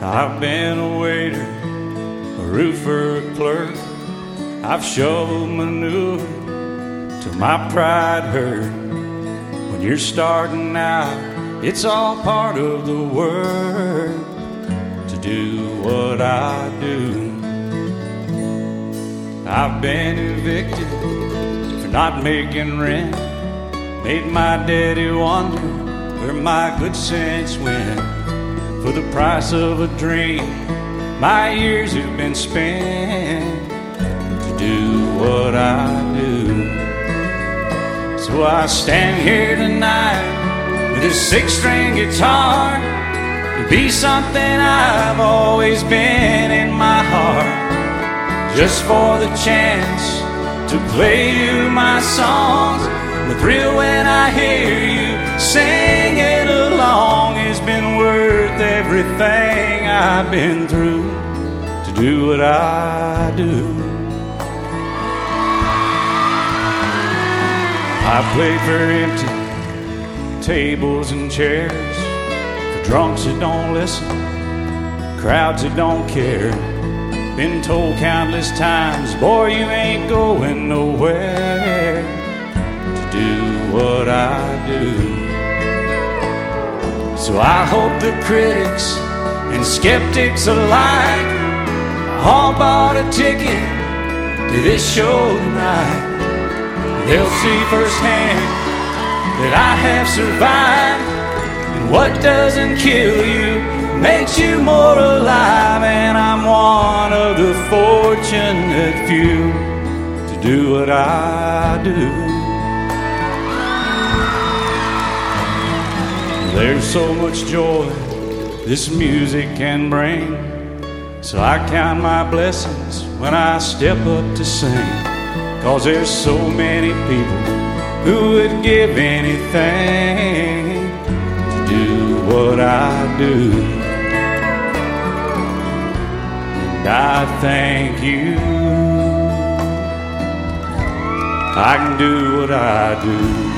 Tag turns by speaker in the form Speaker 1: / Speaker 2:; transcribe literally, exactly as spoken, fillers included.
Speaker 1: I've been a waiter, a roofer, a clerk. I've shoveled manure till my pride hurt. When you're starting out, it's all part of the work to do what I do. I've been evicted for not making rent. Made my daddy wonder where my good sense went. For the price of a dream, my years have been spent to do what I do. So I stand here tonight with this six-string guitar to be something I've always been in my heart, just for the chance to play you my songs. The thrill when I hear you sing it along has been worth everything I've been through to do what I do. I played for empty tables and chairs, for drunks that don't listen, crowds that don't care. Been told countless times, boy, you ain't going nowhere to do what I do. So I hope the critics and skeptics alike all bought a ticket to this show tonight. They'll see firsthand that I have survived, and what doesn't kill you makes you more alive. And I'm one of the fortunate few to do what I do. There's so much joy this music can bring, so I count my blessings when I step up to sing. 'Cause there's so many people who would give anything to do what I do. And I thank you, I can do what I do.